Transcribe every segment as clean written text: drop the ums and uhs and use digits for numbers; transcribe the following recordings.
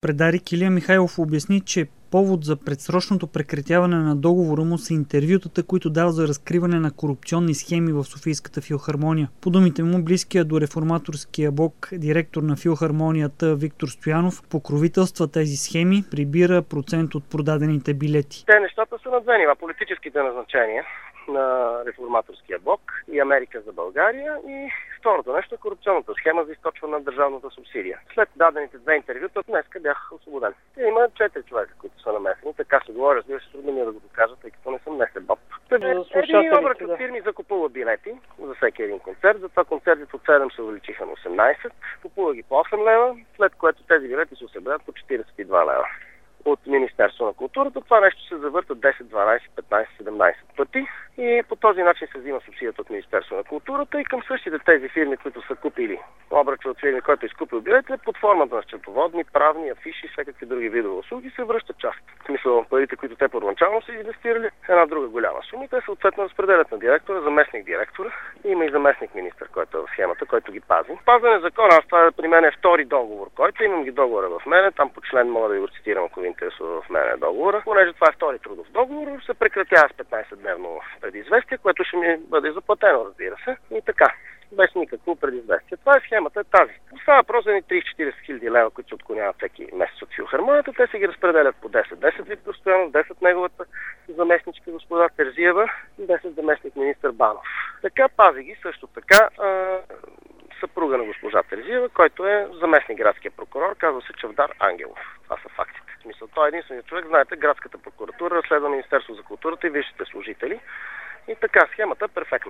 Пред Дарик Илия Михайлов обясни, че повод за предсрочното прекратяване на договора му са интервютата, които дава за разкриване на корупционни схеми в Софийската филхармония. По думите му, близкия до реформаторския блок директор на филхармонията Виктор Стоянов покровителства тези схеми, прибира процент от продадените билети. Те нещата са на две нива. Политическите назначения на реформаторския блок и Америка за България, и второто нещо е корупционната схема за източване на държавната субсидия. След дадените две интервюта днеска бях освободен. Има 4 човека, които са намесени. Така се говори, разбира се, трудно ми е да го докажа, тъй като не съм несебоб. Един обръч от фирми закупува билети за всеки един концерт. Затова концертите от 7 се увеличиха на 18. Купува ги по 8 лева, след което тези билети се осъбират по 42 лева. От Министерство на културата. Това нещо се завърта 10, 12, 15, 17 пъти и по този начин се взима субсидията от Министерство на културата и към същите тези фирми, които са купили обръча от фирми, който е изкупил билетите, под формата на счетоводни, правни, афиши, всякакви други видове услуги се връща част. В смисъл, парите, които те първоначално са инвестирали, една друга голяма сума и те съответно разпределят на директора, заместник директора. Има и заместник министър, който е в схемата, който ги пази. Пазане закона, аз това при мен е втори договор, който имам ги договора в мене, там по член мога да го цитирам, ако ви интересува в мене договора. Понеже това е втори трудов договор, се прекратява с 15-дневно предизвестие, което ще ми бъде заплатено, разбира се. И така, без никакво предизвестие. Това е схемата, тази. Става въпрос за 30-40 хиляди лева, които се отклоняват всеки месец от филхармонията. Те се ги разпределят по 10. 10 Виктор Стоянов, 10 неговата заместничка госпожа Терзиева и 10 заместник министър Банов. Така пази ги също така съпруга на госпожа Терзиева, който е заместник градския прокурор, казва се Чавдар Ангелов. Това са фактите. В смисъл, той е единственият човек, знаете, градската прокуратура разследва Министерство за културата и висшите служители. И така, схемата е перфектна.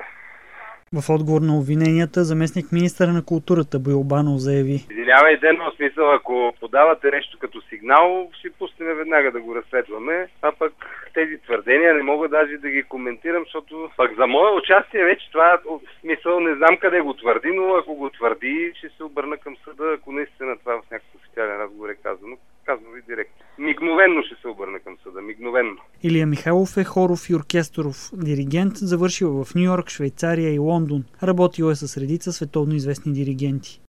В отговор на обвиненията, заместник министъра на културата Боил Банов заяви: Извинявайте, но смисъл, ако подавате нещо като сигнал, ще пуснем веднага да го разследваме, а пък тези твърдения не мога даже да ги коментирам, защото пък за мое участие вече това в смисъл не знам къде го твърди, но ако го твърди, ще се обърна към съда, ако наистина това в някакъв официален разговор е казано. Казвам ви директно. Мигновенно ще се обърна към съда. Мигновенно. Илия Михайлов е хоров и оркестров диригент, завършил в Ню Йорк, Швейцария и Лондон. Работил е с редица световно известни диригенти.